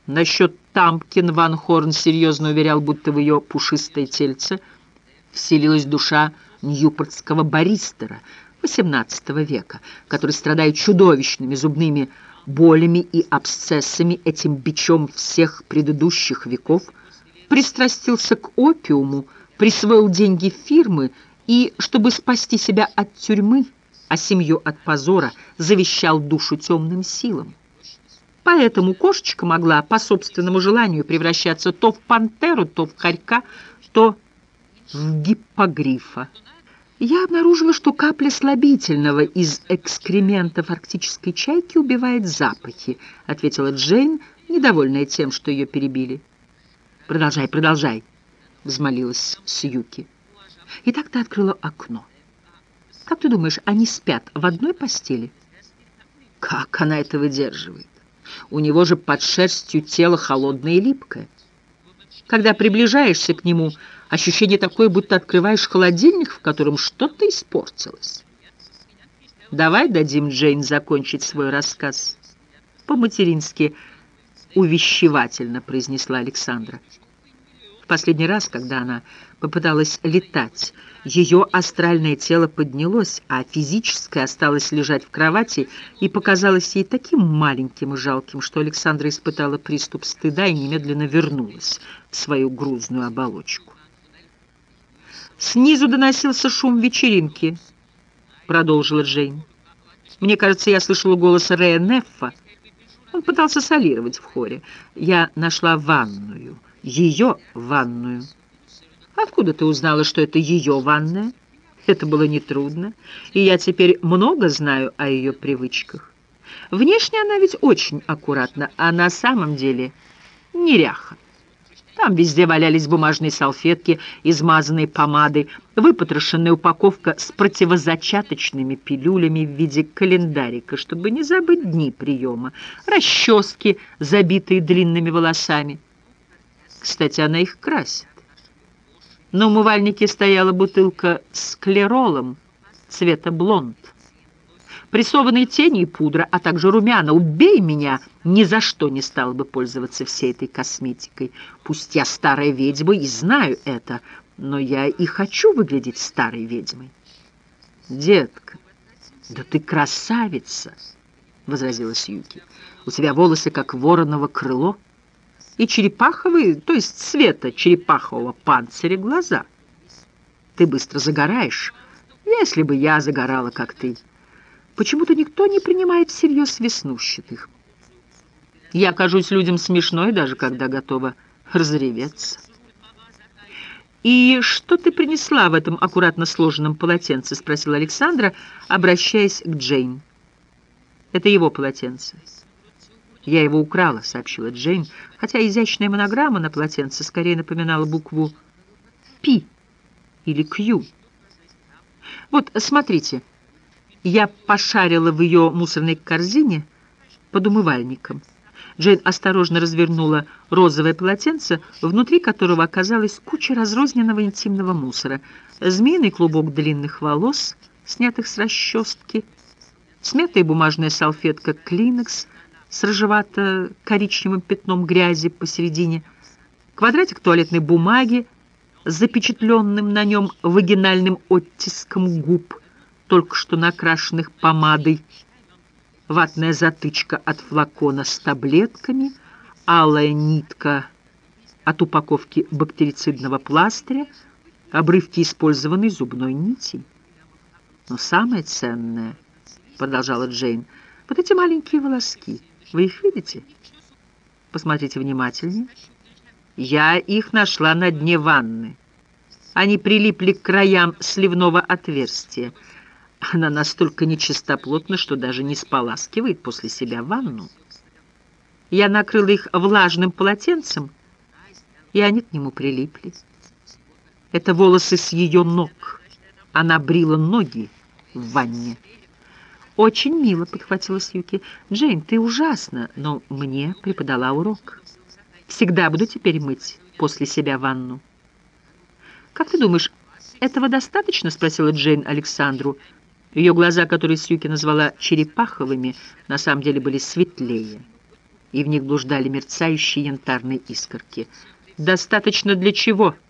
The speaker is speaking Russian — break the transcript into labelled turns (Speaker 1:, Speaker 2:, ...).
Speaker 1: Насчет Тампкин Ван Хорн серьезно уверял, будто в ее пушистое тельце вселилась душа ньюпортского баристера XVIII века, который, страдая чудовищными зубными болями и абсцессами, этим бичом всех предыдущих веков, пристрастился к опиуму, присвоил деньги фирмы и, чтобы спасти себя от тюрьмы, а семью от позора, завещал душу темным силам. Поэтому кошечка могла по собственному желанию превращаться то в пантеру, то в хорька, то в гиппогрифа. Я обнаружила, что капля слабительного из экскрементов арктической чайки убивает запахи, ответила Джейн, недовольная тем, что ее перебили. Продолжай, продолжай, взмолилась Сьюки. И так ты открыла окно. Как ты думаешь, они спят в одной постели? Как она это выдерживает? У него же под шерстью тело холодное и липкое. Когда приближаешься к нему, ощущение такое, будто открываешь холодильник, в котором что-то испортилось. Давай дадим Джейн закончить свой рассказ. По-матерински увещевательно произнесла Александра. В последний раз, когда она попыталась летать, ее астральное тело поднялось, а физическое осталось лежать в кровати и показалось ей таким маленьким и жалким, что Александра испытала приступ стыда и немедленно вернулась в свою грузную оболочку. «Снизу доносился шум вечеринки», — продолжила Джейн. «Мне кажется, я слышала голос Рэя Неффа. Он пытался солировать в хоре. Я нашла ванную. Ее ванную». «Откуда ты узнала, что это ее ванная?» Это было нетрудно, и я теперь много знаю о ее привычках. Внешне она ведь очень аккуратна, а на самом деле неряха. Там везде валялись бумажные салфетки, измазанные помадой, выпотрошенная упаковка с противозачаточными пилюлями в виде календарика, чтобы не забыть дни приема, расчески, забитые длинными волосами. Кстати, она их красит. На умывальнике стояла бутылка с клеролом цвета блонд. Прессованные тени и пудра, а также румяна. Убей меня! Ни за что не стала бы пользоваться всей этой косметикой. Пусть я старая ведьма и знаю это, но я и хочу выглядеть старой ведьмой. «Детка, да ты красавица!» — возразила Сьюки. «У тебя волосы, как вороново крыло, и черепаховые, то есть цвета черепахового панциря, глаза. Ты быстро загораешь, если бы я загорала, как ты. Почему-то никто не принимает всерьез веснушчатых. Я кажусь людям смешной, даже когда готова разреветься». «И что ты принесла в этом аккуратно сложенном полотенце?» — спросила Александра, обращаясь к Джейн. «Это его полотенце». «Я его украла», — сообщила Джейн, хотя изящная монограмма на полотенце скорее напоминала букву «Пи» или «Кью». «Вот, смотрите». Я пошарила в ее мусорной корзине под умывальником. Джейн осторожно развернула розовое полотенце, внутри которого оказалась куча разрозненного интимного мусора. Змеиный клубок длинных волос, снятых с расчески, смятая бумажная салфетка «Клинекс» с рыжевато-коричневым пятном грязи посередине, квадратик туалетной бумаги с запечатленным на нем вагинальным оттиском губ, только что накрашенных помадой, ватная затычка от флакона с таблетками, алая нитка от упаковки бактерицидного пластыря, обрывки использованной зубной нити. «Но самое ценное, — продолжала Джейн, — вот эти маленькие волоски. Вы их видите? Посмотрите внимательнее. Я их нашла на дне ванны. Они прилипли к краям сливного отверстия. Она настолько нечистоплотна, что даже не споласкивает после себя ванну. Я накрыла их влажным полотенцем, и они к нему прилипли. Это волосы с ее ног. Она брила ноги в ванне. «Очень мило», — подхватила Сьюки. «Джейн, ты ужасна, но мне преподала урок. Всегда буду теперь мыть после себя ванну». «Как ты думаешь, этого достаточно?» — спросила Джейн Александру. Ее глаза, которые Сьюки назвала черепаховыми, на самом деле были светлее. и в них блуждали мерцающие янтарные искорки. «Достаточно для чего?»